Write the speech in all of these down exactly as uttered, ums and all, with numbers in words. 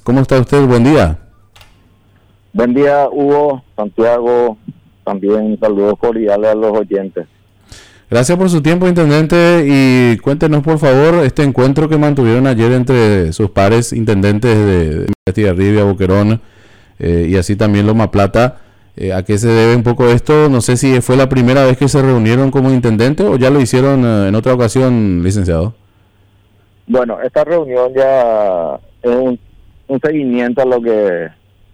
¿Cómo está usted? Buen día. Buen día, Hugo, Santiago, también saludos cordiales a los oyentes. Gracias por su tiempo, intendente, y cuéntenos por favor este encuentro que mantuvieron ayer entre sus pares intendentes de Estigarribia, Boquerón eh, y así también Loma Plata. Eh, ¿A qué se debe un poco esto? No sé si fue la primera vez que se reunieron como intendente o ya lo hicieron eh, en otra ocasión, licenciado. Bueno, esta reunión ya es un, un seguimiento a lo que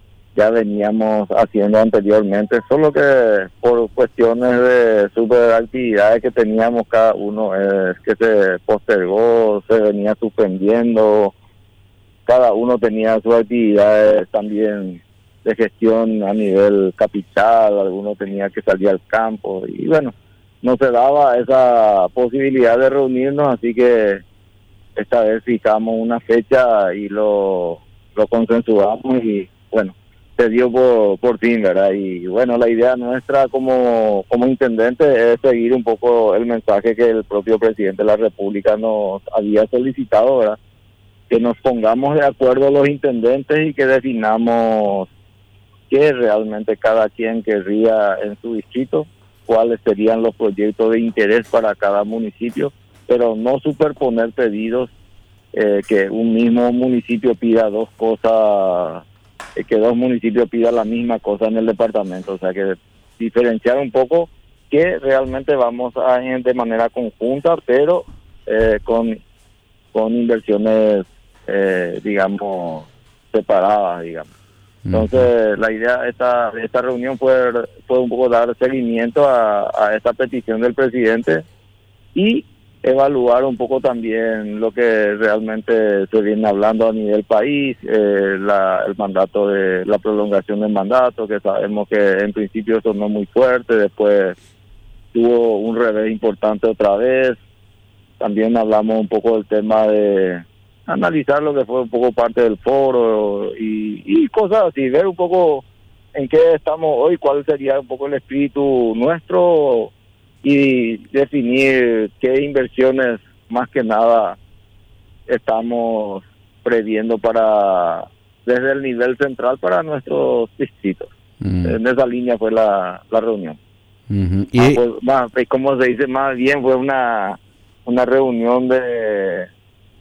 ya veníamos haciendo anteriormente, solo que por cuestiones de superactividades que teníamos cada uno, es que se postergó, se venía suspendiendo, cada uno tenía sus actividades también de gestión a nivel capital, alguno tenía que salir al campo y bueno, no se daba esa posibilidad de reunirnos, así que esta vez fijamos una fecha y lo, lo consensuamos y bueno, se dio por, por fin, ¿verdad? Y bueno, la idea nuestra como, como intendente es seguir un poco el mensaje que el propio presidente de la República nos había solicitado, ¿verdad? Que nos pongamos de acuerdo los intendentes y que definamos qué realmente cada quien querría en su distrito, cuáles serían los proyectos de interés para cada municipio, pero no superponer pedidos, eh, que un mismo municipio pida dos cosas, eh, que dos municipios pidan la misma cosa en el departamento, o sea que diferenciar un poco que realmente vamos a ir de manera conjunta, pero eh, con, con inversiones, eh, digamos, separadas, digamos. Entonces, la idea de esta, de esta reunión fue, fue un poco dar seguimiento a, a esta petición del presidente y evaluar un poco también lo que realmente se viene hablando a nivel país, eh, la, el mandato de la prolongación del mandato, que sabemos que en principio sonó muy fuerte, después tuvo un revés importante otra vez. También hablamos un poco del tema de analizar lo que fue un poco parte del foro y, y cosas así, ver un poco en qué estamos hoy, cuál sería un poco el espíritu nuestro y definir qué inversiones más que nada estamos previendo para desde el nivel central para nuestros distritos. Uh-huh. En esa línea fue la, la reunión. Uh-huh. Y ah, pues, más, como se dice, más bien fue una una reunión de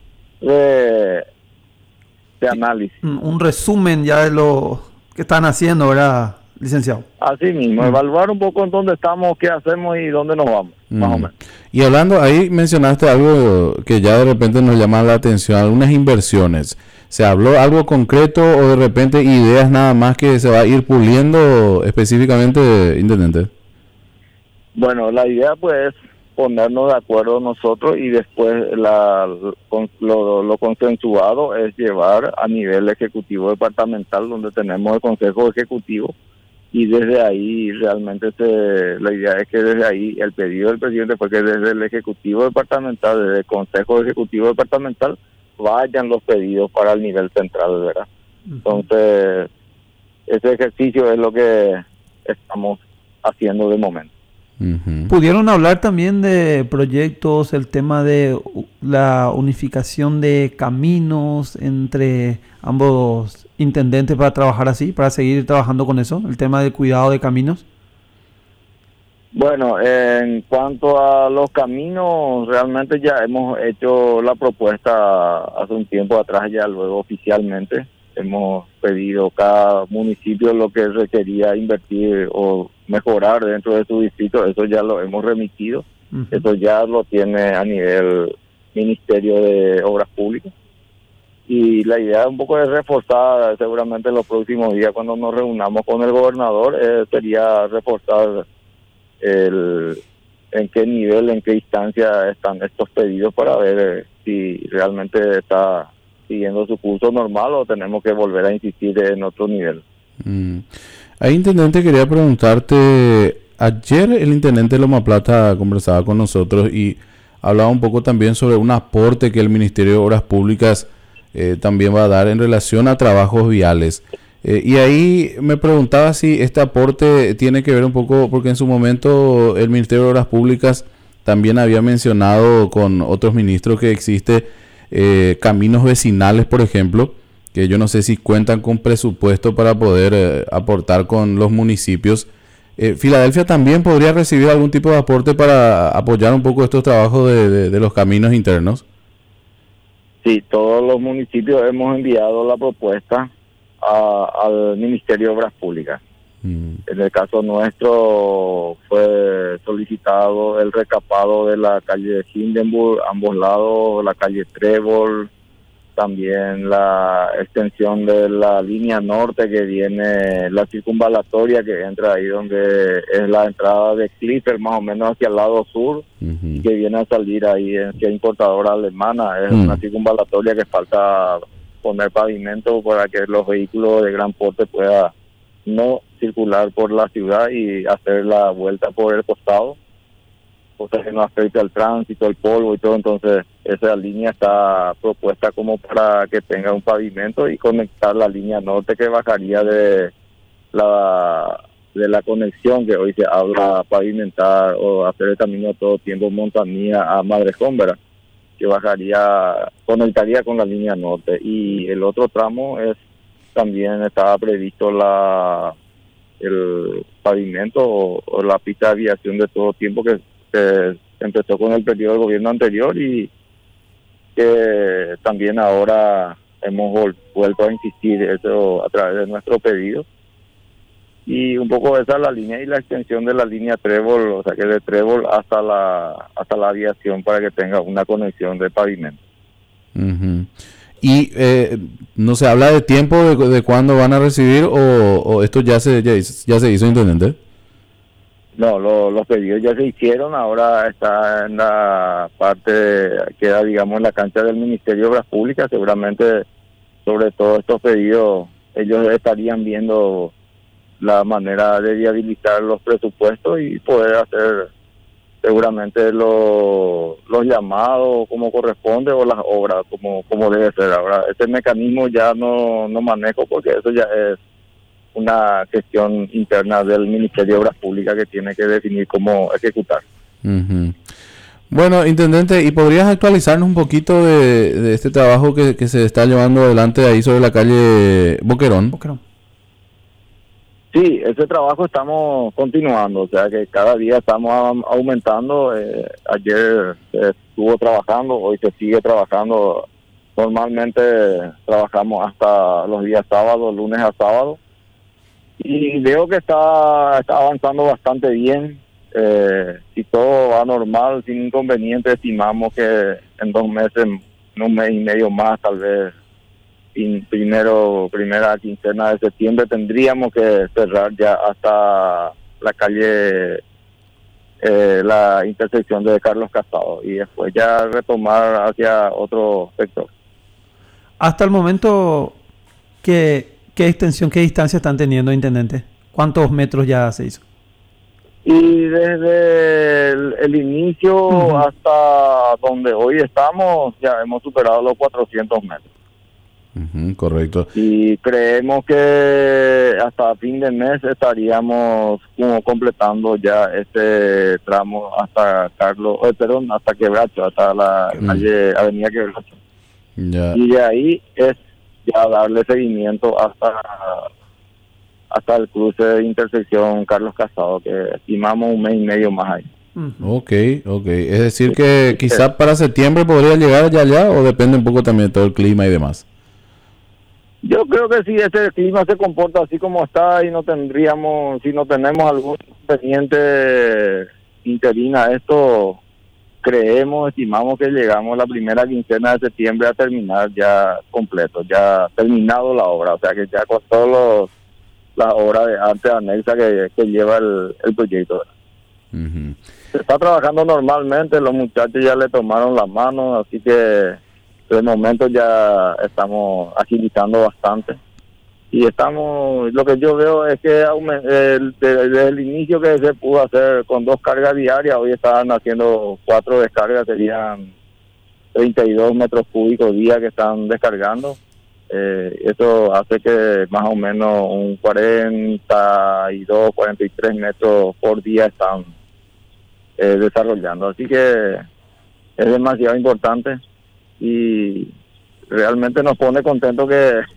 De, de análisis. Un resumen ya de lo que están haciendo, ¿verdad, licenciado? Así mismo, mm. evaluar un poco en dónde estamos, qué hacemos y dónde nos vamos, mm. más o menos. Y hablando, ahí mencionaste algo que ya de repente nos llama la atención, algunas inversiones. ¿Se habló algo concreto o de repente ideas nada más que se va a ir puliendo específicamente, intendente? Bueno, la idea pues ponernos de acuerdo nosotros y después la, lo, lo consensuado es llevar a nivel ejecutivo departamental donde tenemos el Consejo Ejecutivo y desde ahí realmente se, la idea es que desde ahí el pedido del presidente fue que desde el Ejecutivo Departamental, desde el Consejo Ejecutivo Departamental vayan los pedidos para el nivel central, ¿verdad? Uh-huh. Entonces ese ejercicio es lo que estamos haciendo de momento. Uh-huh. ¿Pudieron hablar también de proyectos, el tema de la unificación de caminos entre ambos intendentes para trabajar así, para seguir trabajando con eso, el tema del cuidado de caminos? Bueno, en cuanto a los caminos, realmente ya hemos hecho la propuesta hace un tiempo atrás, ya luego oficialmente hemos pedido cada municipio lo que requería invertir o mejorar dentro de su distrito, eso ya lo hemos remitido, uh-huh. Eso ya lo tiene a nivel Ministerio de Obras Públicas y la idea un poco es reforzar seguramente en los próximos días cuando nos reunamos con el gobernador, eh, sería reforzar el en qué nivel, en qué instancia están estos pedidos para ver eh, si realmente está siguiendo su curso normal o tenemos que volver a insistir en otro nivel. Mm. Ahí, intendente, quería preguntarte, ayer el intendente de Loma Plata conversaba con nosotros y hablaba un poco también sobre un aporte que el Ministerio de Obras Públicas eh, también va a dar en relación a trabajos viales. Eh, y ahí me preguntaba si este aporte tiene que ver un poco, porque en su momento el Ministerio de Obras Públicas también había mencionado con otros ministros que existe Eh, caminos vecinales, por ejemplo, que yo no sé si cuentan con presupuesto para poder eh, aportar con los municipios. Eh, ¿Filadelfia también podría recibir algún tipo de aporte para apoyar un poco estos trabajos de, de, de los caminos internos? Sí, todos los municipios hemos enviado la propuesta a, al Ministerio de Obras Públicas. Mm. En el caso nuestro fue solicitado el recapado de la calle Hindenburg, ambos lados, la calle Trébol, también la extensión de la línea norte que viene, la circunvalatoria que entra ahí donde es la entrada de Clipper, más o menos hacia el lado sur, uh-huh. que viene a salir ahí hacia importadora alemana. Es uh-huh. una circunvalatoria que falta poner pavimento para que los vehículos de gran porte puedan no circular por la ciudad y hacer la vuelta por el costado, cosa que no afecta al tránsito, el polvo y todo. Entonces esa línea está propuesta como para que tenga un pavimento y conectar la línea norte que bajaría de la de la conexión que hoy se habla, pavimentar o hacer el camino todo tiempo Montanía a Madrejón, ¿verdad? Que bajaría, conectaría con la línea norte. Y el otro tramo es también estaba previsto la el pavimento o, o la pista de aviación de todo tiempo que se empezó con el periodo del gobierno anterior y que también ahora hemos vol- vuelto a insistir eso a través de nuestro pedido. Y un poco esa es la línea y la extensión de la línea Trébol, o sea que de Trébol hasta la hasta la aviación para que tenga una conexión de pavimento. Uh-huh. Y eh, no se habla de tiempo de, de cuándo van a recibir o, o esto ya se ya, ya se hizo, intendente. No, lo, los pedidos ya se hicieron, ahora está en la parte, queda digamos en la cancha del Ministerio de Obras Públicas. Seguramente sobre todos estos pedidos ellos estarían viendo la manera de viabilizar los presupuestos y poder hacer seguramente los, los llamados como corresponde o las obras como, como debe ser. Ahora, este mecanismo ya no, no manejo porque eso ya es una gestión interna del Ministerio de Obras Públicas que tiene que definir cómo ejecutar. Uh-huh. Bueno, intendente, ¿y podrías actualizarnos un poquito de, de este trabajo que, que se está llevando adelante ahí sobre la calle Boquerón? Boquerón. Sí, ese trabajo estamos continuando, o sea que cada día estamos aumentando. Eh, ayer se estuvo trabajando, hoy se sigue trabajando. Normalmente trabajamos hasta los días sábados, lunes a sábado. Y veo que está, está avanzando bastante bien. Eh, si todo va normal, sin inconveniente, estimamos que en dos meses, en un mes y medio más, tal vez, in, primero primera quincena de septiembre, tendríamos que cerrar ya hasta la calle, eh, la intersección de Carlos Casado, y después ya retomar hacia otro sector. Hasta el momento, ¿qué, qué extensión, qué distancia están teniendo, intendente? ¿Cuántos metros ya se hizo? Y desde el, el inicio uh-huh. hasta donde hoy estamos, ya hemos superado los cuatrocientos metros. Uh-huh, correcto. Y creemos que hasta fin de mes estaríamos como completando ya este tramo hasta Carlos, eh, perdón, hasta Quebracho, hasta la uh-huh. calle Avenida Quebracho. Ya. Y de ahí es ya darle seguimiento hasta hasta el cruce de intersección Carlos Casado, que estimamos un mes y medio más ahí. Uh-huh. Ok, ok. Es decir que sí, quizás para septiembre podría llegar ya allá, o depende un poco también de todo el clima y demás. Yo creo que si ese clima se comporta así como está y no tendríamos, si no tenemos algún inconveniente interino a esto, creemos, estimamos que llegamos la primera quincena de septiembre a terminar ya completo, ya terminado la obra, o sea que ya con todos los la obra de arte anexa que, que lleva el, el proyecto. Uh-huh. Se está trabajando normalmente, los muchachos ya le tomaron las manos, así que de momento ya estamos agilizando bastante. Y estamos, lo que yo veo es que el, desde el inicio que se pudo hacer con dos cargas diarias, hoy están haciendo cuatro descargas, serían treinta y dos metros cúbicos día que están descargando. Eh, eso hace que más o menos un cuarenta y dos, cuarenta y tres metros por día están eh, desarrollando, así que es demasiado importante y realmente nos pone contentos que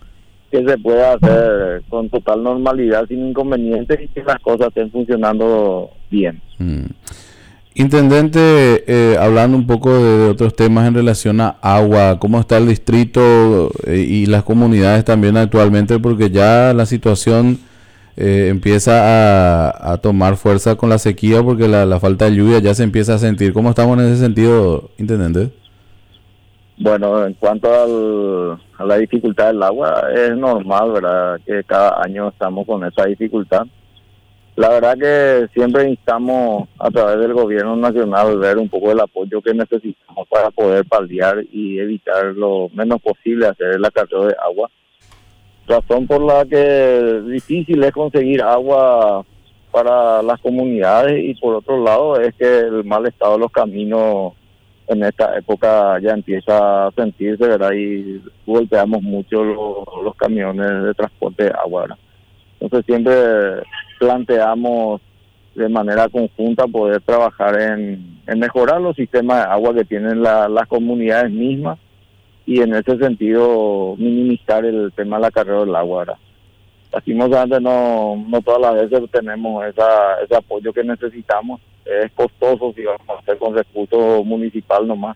que se pueda hacer con total normalidad, sin inconvenientes, y que las cosas estén funcionando bien. Mm. Intendente, eh, hablando un poco de, de otros temas en relación a agua, ¿cómo está el distrito eh, y las comunidades también actualmente? Porque ya la situación eh, empieza a, a tomar fuerza con la sequía, porque la, la falta de lluvia ya se empieza a sentir. ¿Cómo estamos en ese sentido, Intendente? Bueno, en cuanto al, a la dificultad del agua, es normal, ¿verdad?, que cada año estamos con esa dificultad. La verdad que siempre instamos a través del gobierno nacional ver un poco el apoyo que necesitamos para poder paliar y evitar lo menos posible hacer el acarreo de agua. Razón por la que difícil es conseguir agua para las comunidades, y por otro lado es que el mal estado de los caminos en esta época ya empieza a sentirse, ¿verdad? Y golpeamos mucho los, los camiones de transporte de agua, ¿verdad? Entonces siempre planteamos de manera conjunta poder trabajar en, en mejorar los sistemas de agua que tienen la, las comunidades mismas, y en ese sentido minimizar el tema del acarreo del agua, ¿verdad? Lastimosamente no, no todas las veces tenemos esa, ese apoyo que necesitamos. Es costoso si vamos a hacer con recursos municipal nomás,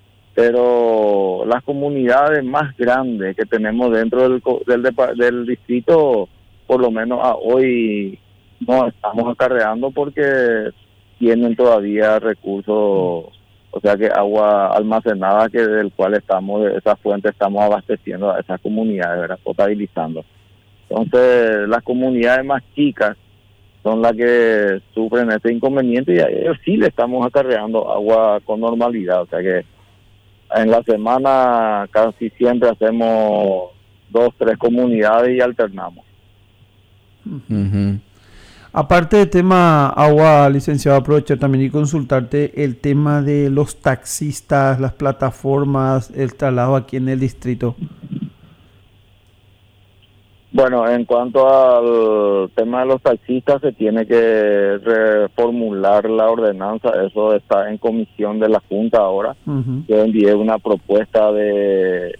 pero las comunidades más grandes que tenemos dentro del, del, del distrito, por lo menos a hoy no estamos acarreando porque tienen todavía recursos, o sea que agua almacenada, que del cual estamos, de esa fuente estamos abasteciendo a esas comunidades, ¿verdad?, potabilizando. Entonces las comunidades más chicas son las que sufren este inconveniente, y a ellos sí le estamos acarreando agua con normalidad. O sea que en la semana casi siempre hacemos dos, tres comunidades y alternamos. Uh-huh. Aparte del tema agua, licenciado, aprovechar también y consultarte el tema de los taxistas, las plataformas, el traslado aquí en el distrito. Bueno, en cuanto al tema de los taxistas, se tiene que reformular la ordenanza. Eso está en comisión de la Junta ahora. Uh-huh. Yo envié una propuesta de,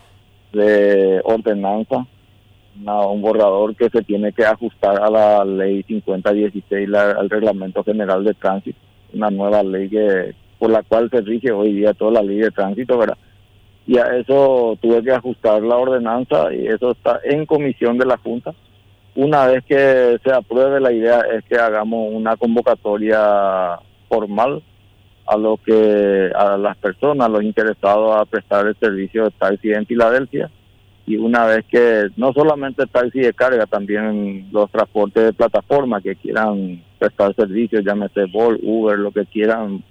de ordenanza, una, un borrador que se tiene que ajustar a la ley cincuenta dieciséis, la, al Reglamento General de Tránsito, una nueva ley que por la cual se rige hoy día toda la ley de tránsito, ¿verdad? Y a eso tuve que ajustar la ordenanza, y eso está en comisión de la Junta. Una vez que se apruebe, la idea es que hagamos una convocatoria formal a lo que a las personas, a los interesados a prestar el servicio de taxi en Filadelfia. Y una vez que no solamente taxi de carga, también los transportes de plataforma que quieran prestar servicios, llámese Bolt, Uber, lo que quieran.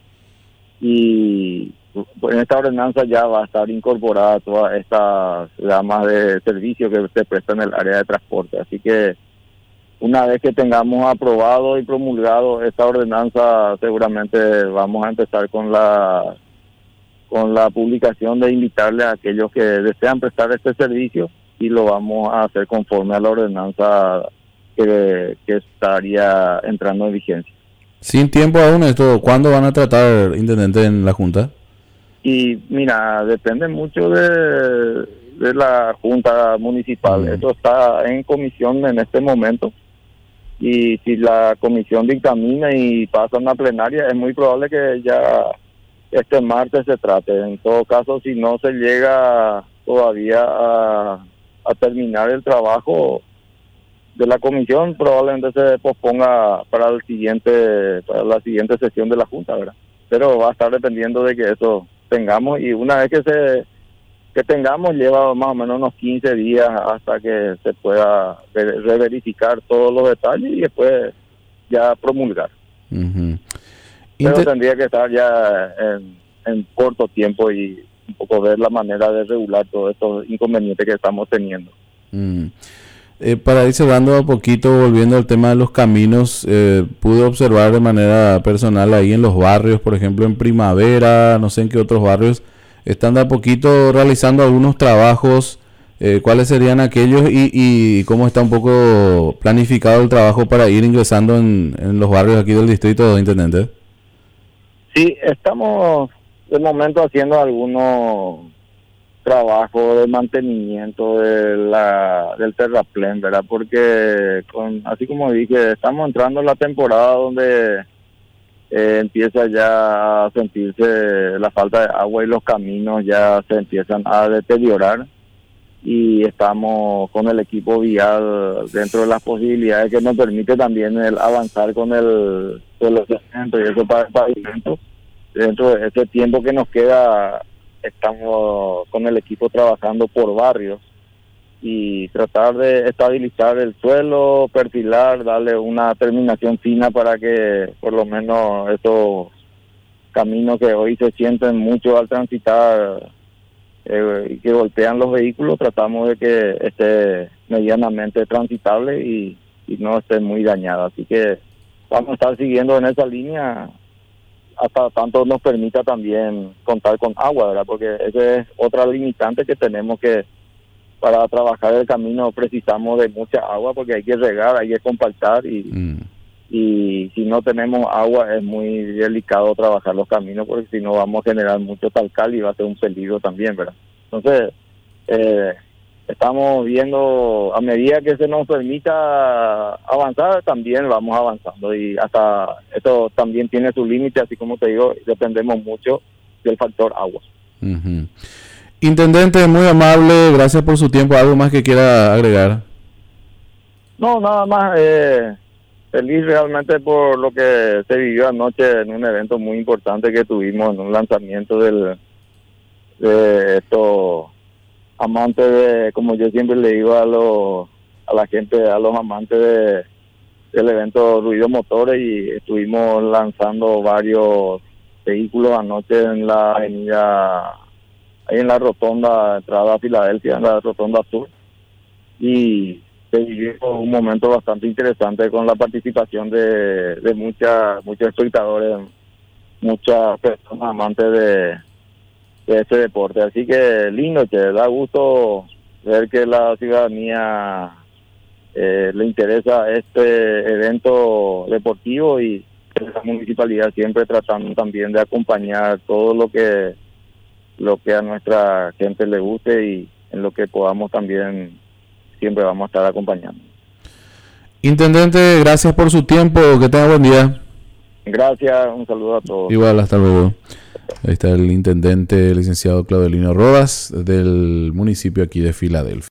Y en esta ordenanza ya va a estar incorporada todas estas gamas de servicios que se prestan en el área de transporte. Así que una vez que tengamos aprobado y promulgado esta ordenanza, seguramente vamos a empezar con la con la publicación de invitarle a aquellos que desean prestar este servicio, y lo vamos a hacer conforme a la ordenanza que, que estaría entrando en vigencia. Sin tiempo aún esto, ¿cuándo van a tratar, Intendente, en la Junta? Y mira, depende mucho de, de la Junta Municipal. Mm. Eso está en comisión en este momento. Y si la comisión dictamina y pasa a una plenaria, es muy probable que ya este martes se trate. En todo caso, si no se llega todavía a, a terminar el trabajo de la comisión, probablemente se posponga para el siguiente para la siguiente sesión de la Junta, ¿verdad? Pero va a estar dependiendo de que eso tengamos, y una vez que se que tengamos, lleva más o menos unos quince días hasta que se pueda reverificar todos los detalles y después ya promulgar. Uh-huh. Pero Inter- tendría que estar ya en, en corto tiempo y un poco ver la manera de regular todos estos inconvenientes que estamos teniendo. Uh-huh. Eh, para ir cerrando un poquito, volviendo al tema de los caminos, eh, pude observar de manera personal ahí en los barrios, por ejemplo en Primavera, no sé en qué otros barrios, están de a poquito realizando algunos trabajos. Eh, ¿Cuáles serían aquellos y, y cómo está un poco planificado el trabajo para ir ingresando en, en los barrios aquí del distrito, Intendente? Sí, estamos de momento haciendo algunos trabajo de mantenimiento de la, del terraplén, ¿verdad? Porque, con, así como dije, estamos entrando en la temporada donde eh, empieza ya a sentirse la falta de agua y los caminos ya se empiezan a deteriorar, y estamos con el equipo vial dentro de las posibilidades que nos permite también el avanzar con el suelo cemento y eso para el pavimento. Dentro de ese tiempo que nos queda, estamos con el equipo trabajando por barrios y tratar de estabilizar el suelo, perfilar, darle una terminación fina para que por lo menos estos caminos que hoy se sienten mucho al transitar eh, y que golpean los vehículos, tratamos de que esté medianamente transitable y, y no esté muy dañado. Así que vamos a estar siguiendo en esa línea hasta tanto nos permita también contar con agua, ¿verdad? Porque esa es otra limitante que tenemos, que para trabajar el camino precisamos de mucha agua, porque hay que regar, hay que compactar y, mm. y si no tenemos agua es muy delicado trabajar los caminos, porque si no vamos a generar mucho talcal y va a ser un peligro también, ¿verdad? Entonces, eh, estamos viendo, a medida que se nos permita avanzar, también vamos avanzando, y hasta esto también tiene su límite, así como te digo, dependemos mucho del factor agua. Uh-huh. Intendente, muy amable, gracias por su tiempo. ¿Algo más que quiera agregar? No, nada más, eh, feliz realmente por lo que se vivió anoche en un evento muy importante que tuvimos, en un lanzamiento del de estos amantes de, como yo siempre le digo a los a la gente, a los amantes de del evento Ruido Motores, y estuvimos lanzando varios vehículos anoche en la avenida, ahí en la rotonda entrada a Filadelfia, en la rotonda sur, y se vivió un momento bastante interesante con la participación de, de muchas muchos espectadores, muchas personas amantes de de ese deporte. Así que lindo, que da gusto ver que la ciudadanía eh, le interesa este evento deportivo, y la municipalidad siempre tratando también de acompañar todo lo que lo que a nuestra gente le guste, y en lo que podamos también siempre vamos a estar acompañando. Intendente, gracias por su tiempo, que tenga buen día. Gracias, un saludo a todos. Igual, hasta luego. Ahí está el intendente licenciado Claudelino Rodas del municipio aquí de Filadelfia.